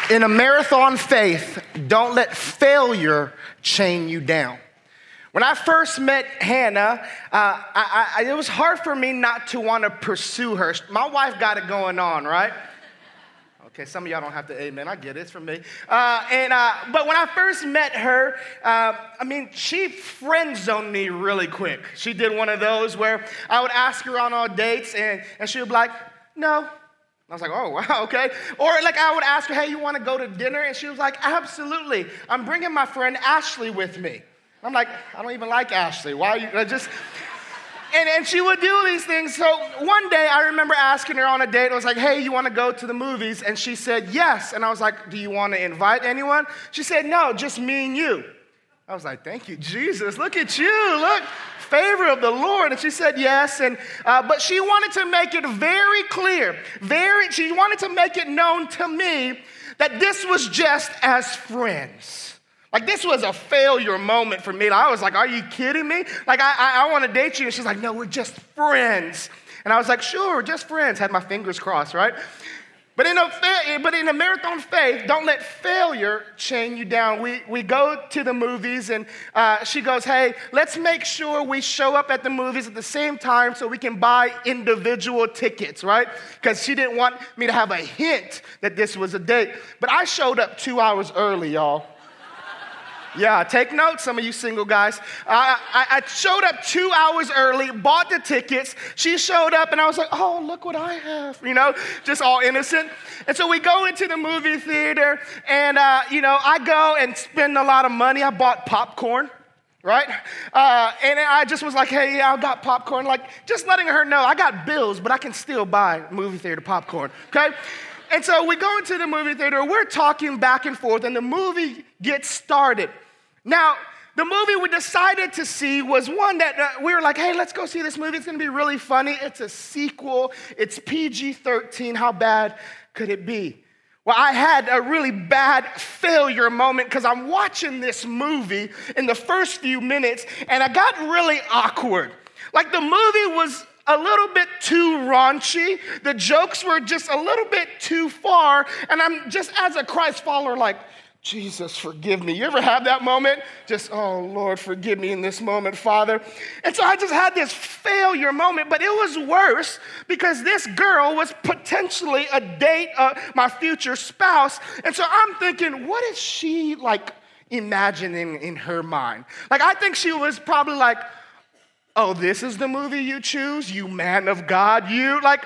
In a marathon faith, don't let failure chain you down. When I first met Hannah, it was hard for me not to want to pursue her. My wife got it going on, right? Okay, some of y'all don't have to amen. I get it. It's from me. But when I first met her, she friend zoned me really quick. She did one of those where I would ask her on all dates, and she would be like, no. I was like, oh, wow, okay. Or like I would ask her, hey, you want to go to dinner? And she was like, absolutely. I'm bringing my friend Ashley with me. I'm like, I don't even like Ashley. Why are you just... And she would do these things. So one day I remember asking her on a date. I was like, hey, you want to go to the movies? And she said, yes. And I was like, do you want to invite anyone? She said, no, just me and you. I was like, thank you, Jesus. Look at you. Look, favor of the Lord. And she said yes. But she wanted to make it very clear. She wanted to make it known to me that this was just as friends. Like, this was a failure moment for me. I was like, are you kidding me? Like, I want to date you. And she's like, no, we're just friends. And I was like, sure, just friends. Had my fingers crossed, right? But in a marathon faith, don't let failure chain you down. We go to the movies, and she goes, hey, let's make sure we show up at the movies at the same time so we can buy individual tickets, right? Because she didn't want me to have a hint that this was a date. But I showed up 2 hours early, y'all. Yeah, take notes, some of you single guys. I showed up 2 hours early, bought the tickets. She showed up, and I was like, oh, look what I have, just all innocent. And so we go into the movie theater, and, I go and spend a lot of money. I bought popcorn, right? And I just was like, hey, yeah, I got popcorn. Like, just letting her know I got bills, but I can still buy movie theater popcorn, okay? And so we go into the movie theater. We're talking back and forth, and the movie gets started. Now, the movie we decided to see was one that we were like, hey, let's go see this movie. It's going to be really funny. It's a sequel. It's PG-13. How bad could it be? Well, I had a really bad failure moment because I'm watching this movie in the first few minutes, and I got really awkward. Like, the movie was a little bit too raunchy. The jokes were just a little bit too far, and I'm just, as a Christ follower, like, Jesus, forgive me. You ever have that moment? Just, oh, Lord, forgive me in this moment, Father. And so I just had this failure moment, but it was worse because this girl was potentially a date, my future spouse. And so I'm thinking, what is she, like, imagining in her mind? Like, I think she was probably like, oh, this is the movie you choose, you man of God, you? Like,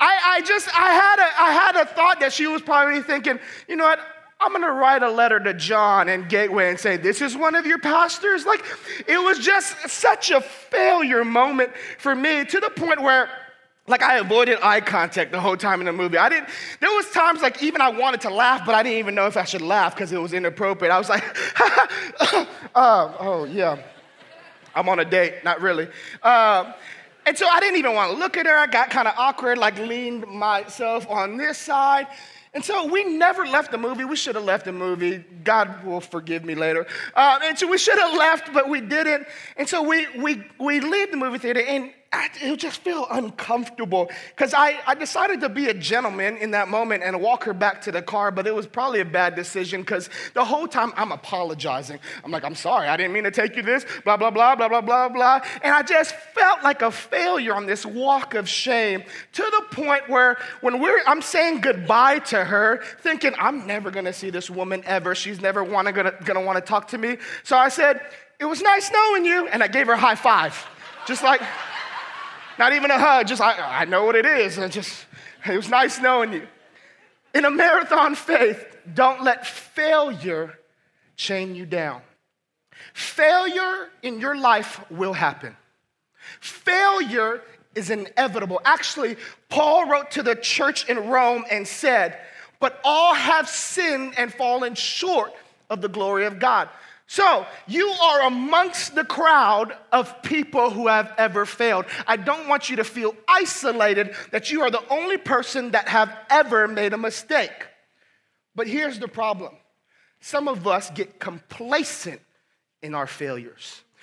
I had a thought that she was probably thinking, you know what? I'm going to write a letter to John and Gateway and say, this is one of your pastors? Like, it was just such a failure moment for me to the point where, like, I avoided eye contact the whole time in the movie. There was times, like, even I wanted to laugh, but I didn't even know if I should laugh because it was inappropriate. I was like, oh, yeah, I'm on a date, not really. And so I didn't even want to look at her. I got kind of awkward, like leaned myself on this side. And so we never left the movie. We should have left the movie. God will forgive me later. And so we should have left, but we didn't. And so we leave the movie theater, and it would just feel uncomfortable because I decided to be a gentleman in that moment and walk her back to the car, but it was probably a bad decision because the whole time I'm apologizing. I'm like, I'm sorry, I didn't mean to take you this, blah, blah, blah, blah, blah, blah, blah. And I just felt like a failure on this walk of shame to the point where when I'm saying goodbye to her, thinking I'm never going to see this woman ever. She's never going to want to talk to me. So I said, it was nice knowing you. And I gave her a high five, just like... Not even a hug, just I know what it is. It was nice knowing you. In a marathon faith, don't let failure chain you down. Failure in your life will happen. Failure is inevitable. Actually, Paul wrote to the church in Rome and said, but all have sinned and fallen short of the glory of God. So, you are amongst the crowd of people who have ever failed. I don't want you to feel isolated that you are the only person that have ever made a mistake. But here's the problem. Some of us get complacent in our failures.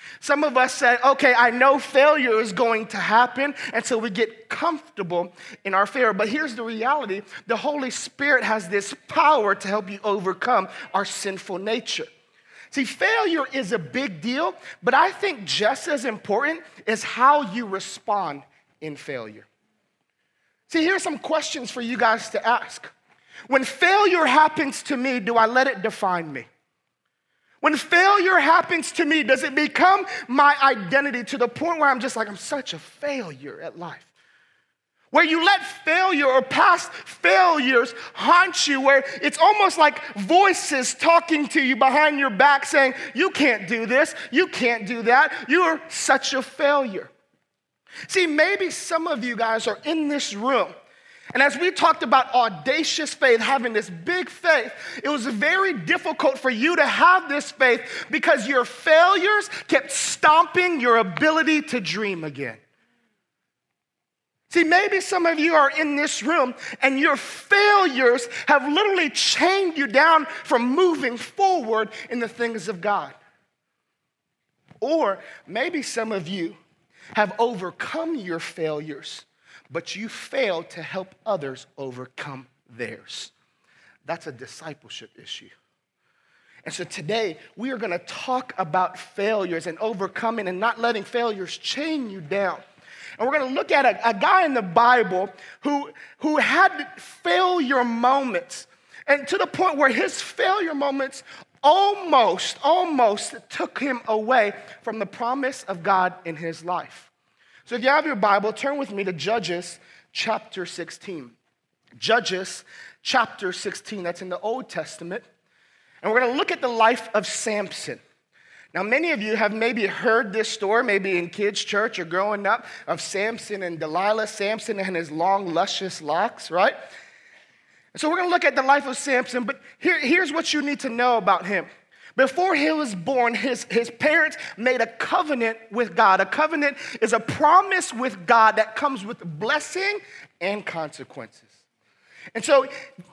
Some of us say, okay, I know failure is going to happen, and so we get comfortable in our failure. But here's the reality. The Holy Spirit has this power to help you overcome our sinful nature. See, failure is a big deal, but I think just as important is how you respond in failure. See, here's some questions for you guys to ask. When failure happens to me, do I let it define me? When failure happens to me, does it become my identity to the point where I'm just like, I'm such a failure at life? Where you let failure or past failures haunt you, where it's almost like voices talking to you behind your back saying, you can't do this, you can't do that, you're such a failure. See, maybe some of you guys are in this room, and as we talked about audacious faith, having this big faith, it was very difficult for you to have this faith because your failures kept stomping your ability to dream again. See, maybe some of you are in this room and your failures have literally chained you down from moving forward in the things of God. Or maybe some of you have overcome your failures, but you failed to help others overcome theirs. That's a discipleship issue. And so today, we are going to talk about failures and overcoming and not letting failures chain you down. And we're going to look at a guy in the Bible who had failure moments, and to the point where his failure moments almost took him away from the promise of God in his life. So if you have your Bible, turn with me to Judges chapter 16. Judges chapter 16, that's in the Old Testament. And we're going to look at the life of Samson. Now, many of you have maybe heard this story, maybe in kids' church or growing up, of Samson and Delilah, Samson and his long, luscious locks, right? And so we're going to look at the life of Samson, but here's what you need to know about him. Before he was born, his parents made a covenant with God. A covenant is a promise with God that comes with blessing and consequences. And so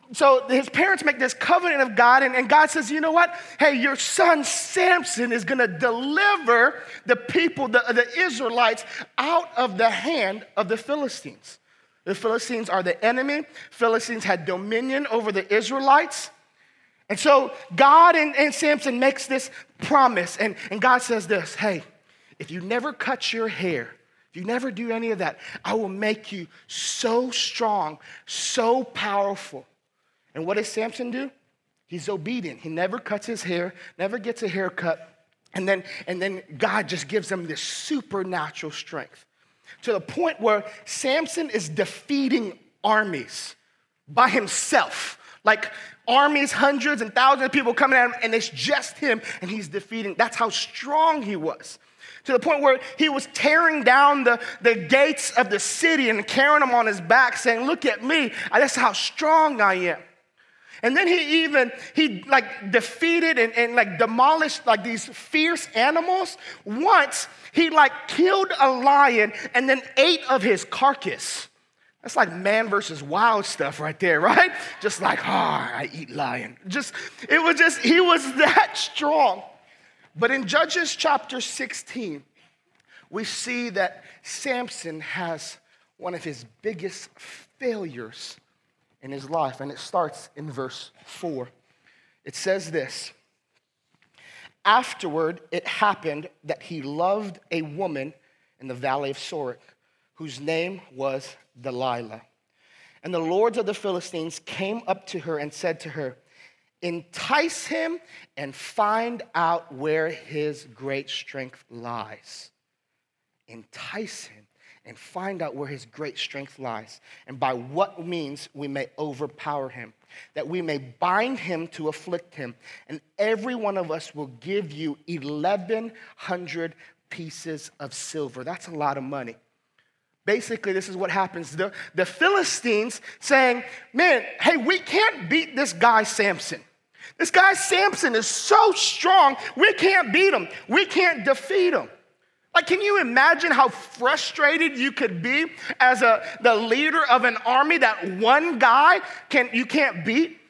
his parents make this covenant of God, and God says, you know what? Hey, your son Samson is going to deliver the people, the Israelites, out of the hand of the Philistines. The Philistines are the enemy. Philistines had dominion over the Israelites. And so God and Samson makes this promise, and God says this, hey, if you never cut your hair, if you never do any of that, I will make you so strong, so powerful. And what does Samson do? He's obedient. He never cuts his hair, never gets a haircut, and then God just gives him this supernatural strength to the point where Samson is defeating armies by himself. Like armies, hundreds and thousands of people coming at him, and it's just him, and he's defeating. That's how strong he was. To the point where he was tearing down the gates of the city and carrying them on his back, saying, look at me, that's how strong I am. And then he defeated and demolished like these fierce animals. Once he killed a lion and then ate of his carcass. That's like man versus wild stuff right there, right? Just like, I eat lion. He was that strong. But in Judges chapter 16, we see that Samson has one of his biggest failures in his life, and it starts in verse 4. It says this, afterward it happened that he loved a woman in the valley of Sorek, whose name was Delilah. And the lords of the Philistines came up to her and said to her, entice him and find out where his great strength lies. Entice him and find out where his great strength lies, and by what means we may overpower him, that we may bind him to afflict him, and every one of us will give you 1,100 pieces of silver. That's a lot of money. Basically, this is what happens. The Philistines saying, man, hey, we can't beat this guy Samson. This guy Samson is so strong, we can't beat him. We can't defeat him. Can you imagine how frustrated you could be as the leader of an army that one guy you can't beat?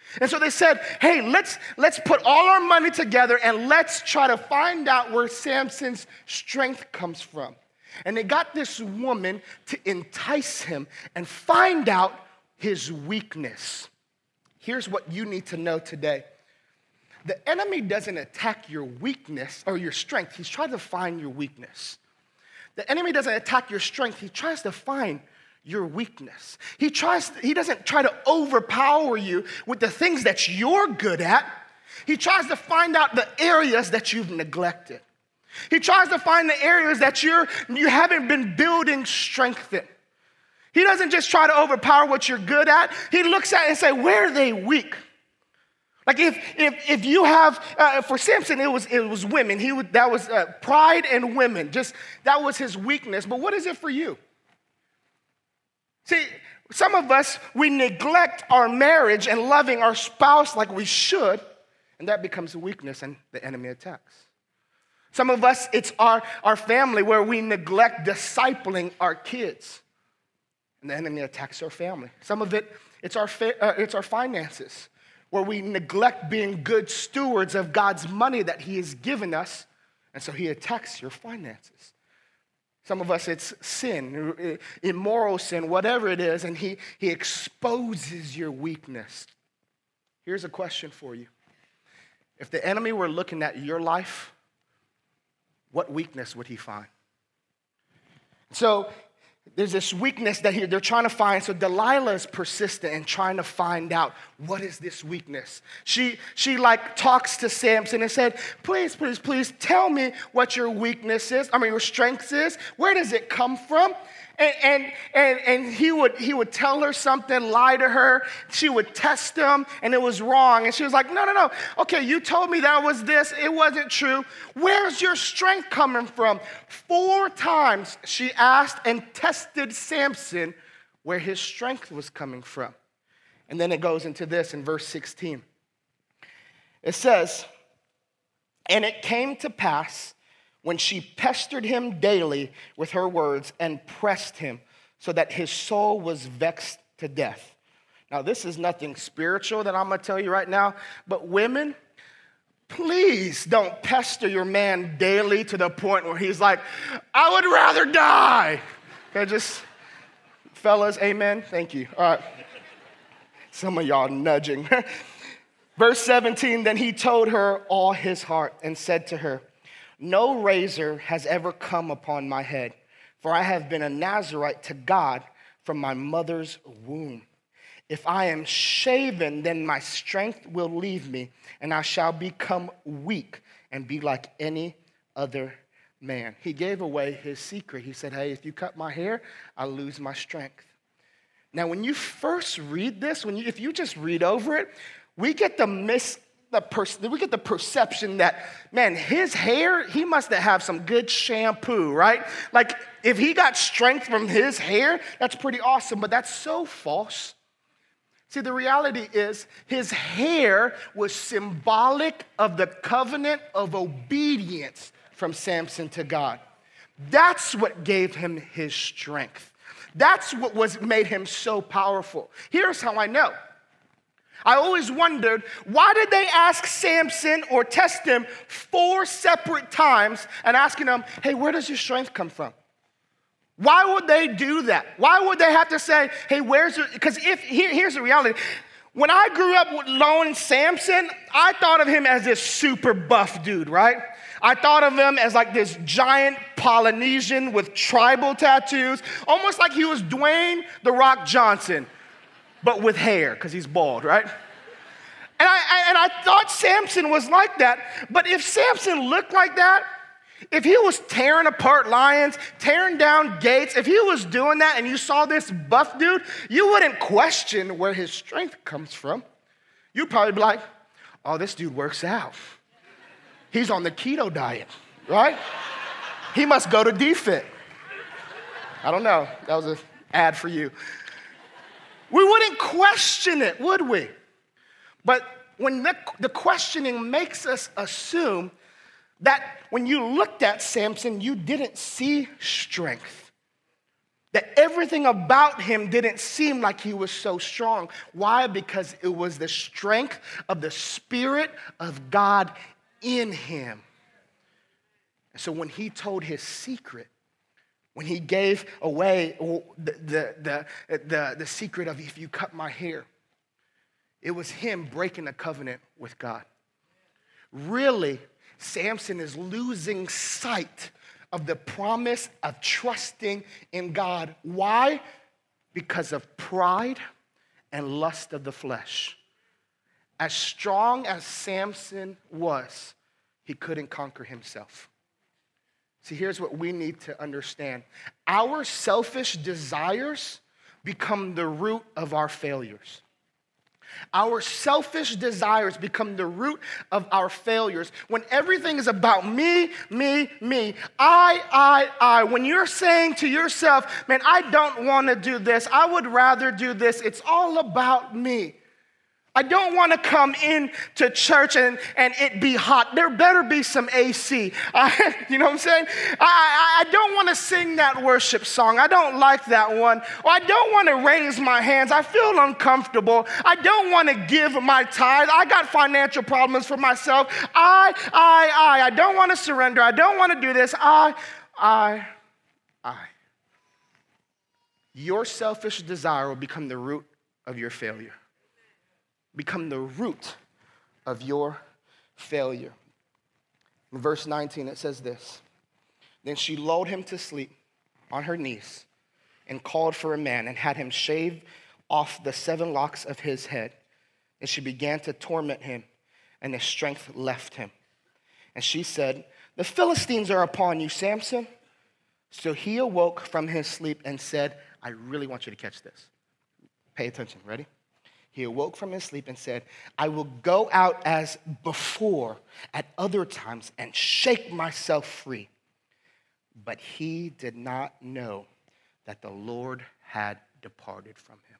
And so they said, hey, let's put all our money together and let's try to find out where Samson's strength comes from. And they got this woman to entice him and find out his weakness. Here's what you need to know today. The enemy doesn't attack your weakness or your strength. He's trying to find your weakness. The enemy doesn't attack your strength. He tries to find your weakness. He doesn't try to overpower you with the things that you're good at. He tries to find out the areas that you've neglected. He tries to find the areas that you haven't been building strength in. He doesn't just try to overpower what you're good at. He looks at it and say, where are they weak? Like if you have, for Samson, it was women. That was pride and women. That was his weakness. But what is it for you? See, some of us, we neglect our marriage and loving our spouse like we should, and that becomes a weakness and the enemy attacks. Some of us, it's our family where we neglect discipling our kids, and the enemy attacks our family. Some of it's our finances, where we neglect being good stewards of God's money that he has given us, and so he attacks your finances. Some of us, it's sin, immoral sin, whatever it is, and he exposes your weakness. Here's a question for you. If the enemy were looking at your life, what weakness would he find? So there's this weakness that they're trying to find. So Delilah is persistent in trying to find out, what is this weakness? She like talks to Samson and said, please tell me what your weakness is. Your strength is. Where does it come from? And he would tell her something, lie to her. She would test him, and it was wrong. And she was like, no. Okay, you told me that was this. It wasn't true. Where's your strength coming from? 4 times she asked and tested Samson where his strength was coming from. And then it goes into this in verse 16. It says, and it came to pass when she pestered him daily with her words and pressed him so that his soul was vexed to death. Now, this is nothing spiritual that I'm going to tell you right now, but women, please don't pester your man daily to the point where he's like, I would rather die. Okay, fellas, amen? Thank you. All right. Some of y'all nudging. Verse 17, then he told her all his heart and said to her, no razor has ever come upon my head, for I have been a Nazirite to God from my mother's womb. If I am shaven, then my strength will leave me, and I shall become weak and be like any other man. He gave away his secret. He said, hey, if you cut my hair, I'll lose my strength. Now, when you first read this, if you just read over it, we get the perception that, man, his hair, he must have some good shampoo, right? Like, if he got strength from his hair, that's pretty awesome, but that's so false. See, the reality is his hair was symbolic of the covenant of obedience from Samson to God. That's what gave him his strength. That's what made him so powerful. Here's how I know. I always wondered, why did they ask Samson or test him 4 separate times and asking him, hey, where does your strength come from? Why would they do that? Why would they have to say, hey, where's your, because here's the reality. When I grew up with Lone Samson, I thought of him as this super buff dude, right? I thought of him as like this giant Polynesian with tribal tattoos, almost like he was Dwayne "The Rock" Johnson, but with hair, because he's bald, right? And I thought Samson was like that, but if Samson looked like that, if he was tearing apart lions, tearing down gates, if he was doing that and you saw this buff dude, you wouldn't question where his strength comes from. You'd probably be like, oh, this dude works out. He's on the keto diet, right? He must go to DFit. I don't know. That was an ad for you. We wouldn't question it, would we? But when the questioning makes us assume that when you looked at Samson, you didn't see strength. That everything about him didn't seem like he was so strong. Why? Because it was the strength of the Spirit of God in him. So when he told his secret, when he gave away the secret of if you cut my hair, it was him breaking a covenant with God. Really, Samson is losing sight of the promise of trusting in God. Why? Because of pride and lust of the flesh. As strong as Samson was, he couldn't conquer himself. See, here's what we need to understand. Our selfish desires become the root of our failures. Our selfish desires become the root of our failures. When everything is about me, I, when you're saying to yourself, man, I don't want to do this, I would rather do this, it's all about me. I don't want to come into church and it be hot. There better be some AC. You know what I'm saying? I don't want to sing that worship song. I don't like that one. Or I don't want to raise my hands. I feel uncomfortable. I don't want to give my tithe. I got financial problems for myself. I don't want to surrender. I don't want to do this. I. Your selfish desire will become the root of your failure. Become the root of your failure. In verse 19, it says this. Then she lulled him to sleep on her knees and called for a man and had him shave off the 7 locks of his head. And she began to torment him, and his strength left him. And she said, the Philistines are upon you, Samson. So he awoke from his sleep and said, I really want you to catch this. Pay attention. Ready? He awoke from his sleep and said, I will go out as before at other times and shake myself free. But he did not know that the Lord had departed from him.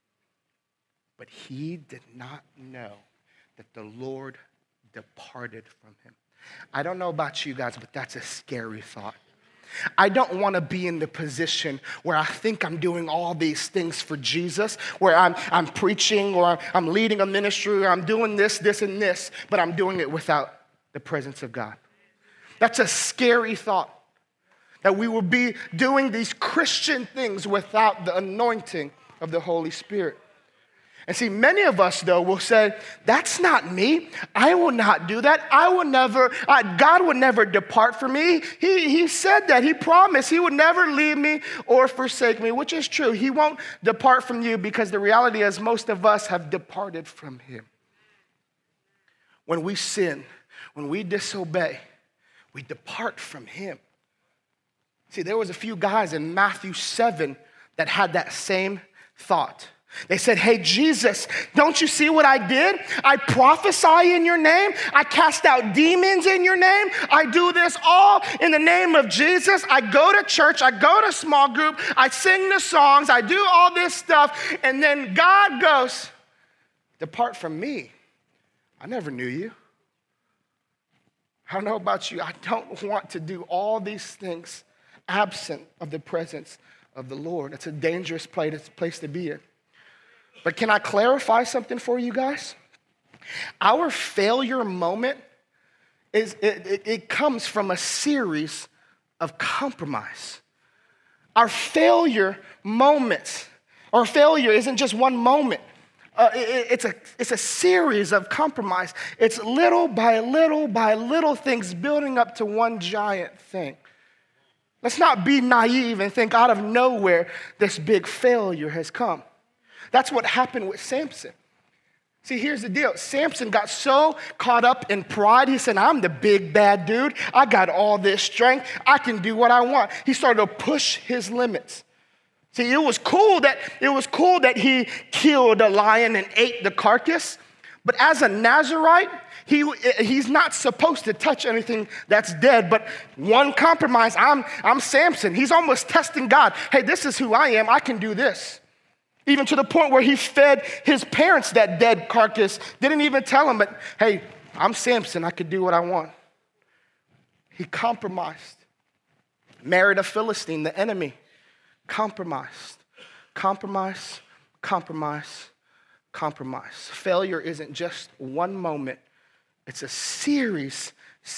But he did not know that the Lord departed from him. I don't know about you guys, but that's a scary thought. I don't want to be in the position where I think I'm doing all these things for Jesus, where I'm preaching or I'm leading a ministry or I'm doing this, and this, but I'm doing it without the presence of God. That's a scary thought, that we will be doing these Christian things without the anointing of the Holy Spirit. And see, many of us, though, will say, that's not me. I will not do that. I will never, God would never depart from me. He said that. He promised he would never leave me or forsake me, which is true. He won't depart from you because the reality is most of us have departed from him. When we sin, when we disobey, we depart from him. See, there was a few guys in Matthew 7 that had that same thought. They said, hey, Jesus, don't you see what I did? I prophesy in your name. I cast out demons in your name. I do this all in the name of Jesus. I go to church. I go to small group. I sing the songs. I do all this stuff. And then God goes, depart from me. I never knew you. I don't know about you. I don't want to do all these things absent of the presence of the Lord. It's a dangerous place to be in. But can I clarify something for you guys? Our failure moment it comes from a series of compromise. Our failure moments, or failure isn't just one moment. It's a series of compromise. It's little by little things building up to one giant thing. Let's not be naive and think out of nowhere this big failure has come. That's what happened with Samson. See, here's the deal. Samson got so caught up in pride. He said, I'm the big bad dude. I got all this strength. I can do what I want. He started to push his limits. See, it was cool that he killed a lion and ate the carcass. But as a Nazirite, he's not supposed to touch anything that's dead. But one compromise, I'm Samson. He's almost testing God. Hey, this is who I am. I can do this. Even to the point where he fed his parents that dead carcass. Didn't even tell them, but hey, I'm Samson. I could do what I want. He compromised. Married a Philistine, the enemy. Compromised. Compromise, compromise, compromise. Failure isn't just one moment. It's a series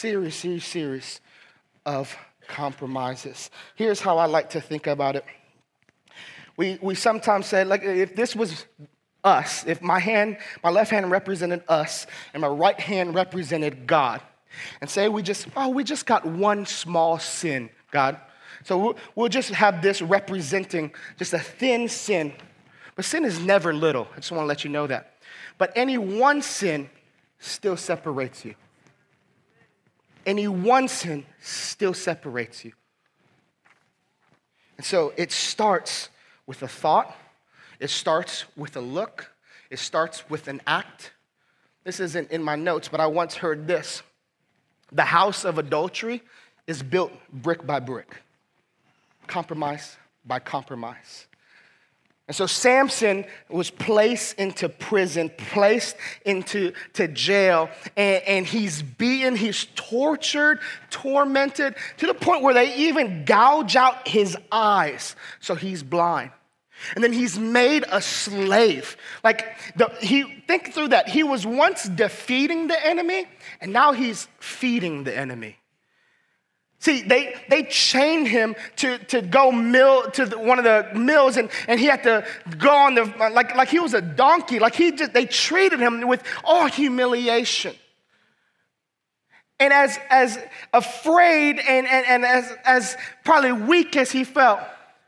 of compromises. Here's how I like to think about it. We sometimes say, like, if this was us, if my left hand represented us and my right hand represented God, and say we just got one small sin, God. So we'll just have this representing just a thin sin. But sin is never little. I just want to let you know that. But any one sin still separates you. Any one sin still separates you. And so it starts with a thought. It starts with a look. It starts with an act. This isn't in my notes, but I once heard this. The house of adultery is built brick by brick. Compromise by compromise. And so Samson was placed into prison, placed into jail, and he's beaten, he's tortured, tormented, to the point where they even gouge out his eyes, so he's blind. And then he's made a slave. Think through that. He was once defeating the enemy, and now he's feeding the enemy. See, they chained him to go one of the mills, and he had to go on like he was a donkey. They treated him with all humiliation. And as afraid and as probably weak as he felt,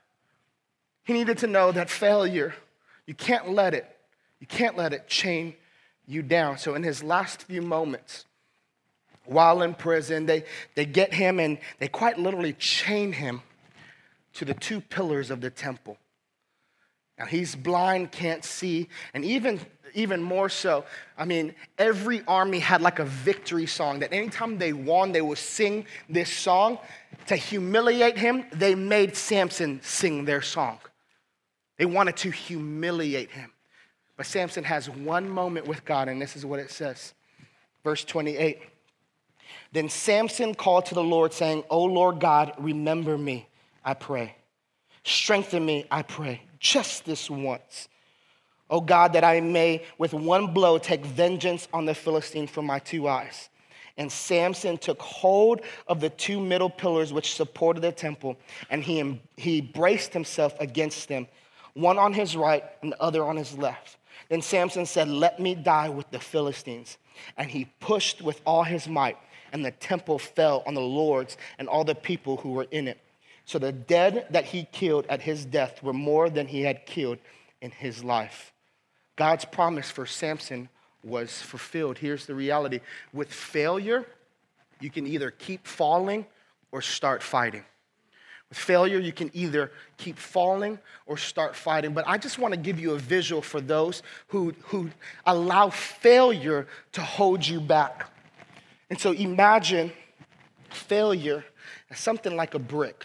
he needed to know that failure, you can't let it chain you down. So in his last few moments, while in prison, they get him and they quite literally chain him to the two pillars of the temple. Now he's blind, can't see, and even more so, every army had like a victory song that anytime they won, they would sing this song. To humiliate him, they made Samson sing their song. They wanted to humiliate him. But Samson has one moment with God, and this is what it says. Verse 28. Then Samson called to the Lord, saying, O Lord God, remember me, I pray. Strengthen me, I pray, just this once. O God, that I may with one blow take vengeance on the Philistine from my two eyes. And Samson took hold of the two middle pillars which supported the temple, and he braced himself against them, one on his right and the other on his left. Then Samson said, let me die with the Philistines. And he pushed with all his might, and the temple fell on the lords and all the people who were in it. So the dead that he killed at his death were more than he had killed in his life. God's promise for Samson was fulfilled. Here's the reality. With failure, you can either keep falling or start fighting. With failure, you can either keep falling or start fighting. But I just want to give you a visual for those who allow failure to hold you back. And so imagine failure as something like a brick.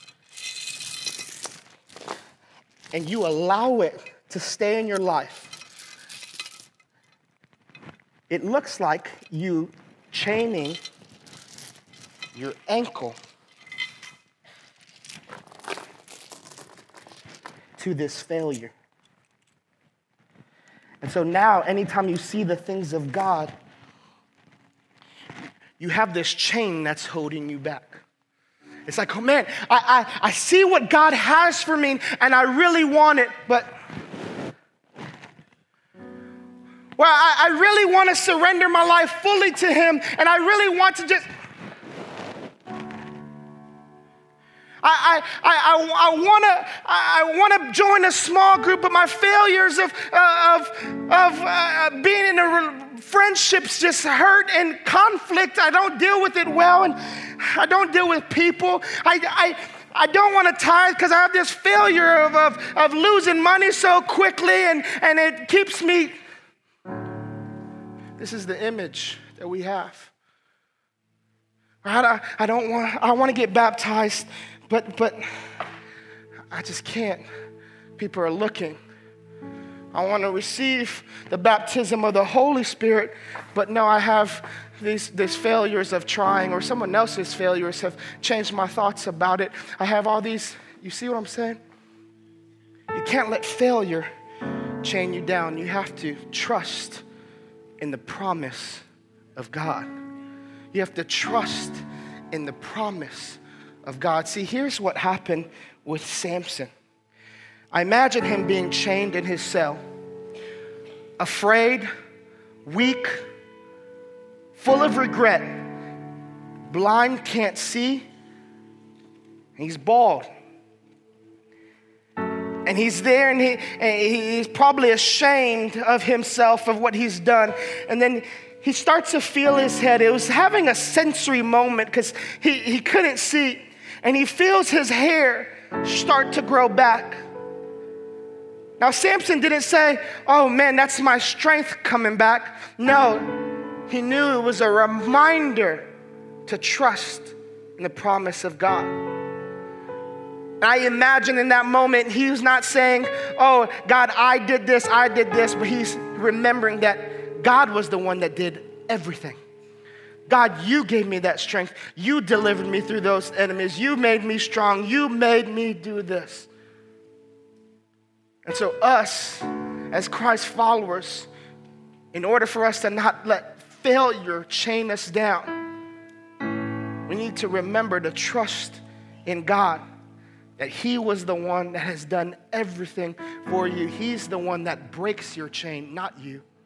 And you allow it to stay in your life. It looks like you chaining your ankle to this failure. And so now, anytime you see the things of God, you have this chain that's holding you back. It's like, oh man, I see what God has for me, and I really want it, but I really want to surrender my life fully to Him, and I really want to just, I want to join a small group, but my failures of being in friendships just hurt and conflict. I don't deal with it well, and I don't deal with people. I don't want to tithe because I have this failure of losing money so quickly, and it keeps me. This is the image that we have. I want to get baptized, but I just can't. People are looking. I want to receive the baptism of the Holy Spirit, but no, I have these failures of trying, or someone else's failures have changed my thoughts about it. I have all these, you see what I'm saying? can't let failure chain you down. You have to trust in the promise of God. You have to trust in the promise of God. See, here's what happened with Samson. I imagine him being chained in his cell, afraid, weak, full of regret, blind, can't see, he's bald. And he's there and he's probably ashamed of himself, of what he's done. And then he starts to feel his head. It was having a sensory moment because he couldn't see. And he feels his hair start to grow back. Now, Samson didn't say, oh man, that's my strength coming back. No, he knew it was a reminder to trust in the promise of God. I imagine in that moment, he was not saying, oh, God, I did this, but he's remembering that God was the one that did everything. God, you gave me that strength. You delivered me through those enemies. You made me strong. You made me do this. And so us, as Christ followers, in order for us to not let failure chain us down, we need to remember to trust in God, that he was the one that has done everything for you. He's the one that breaks your chain, not you.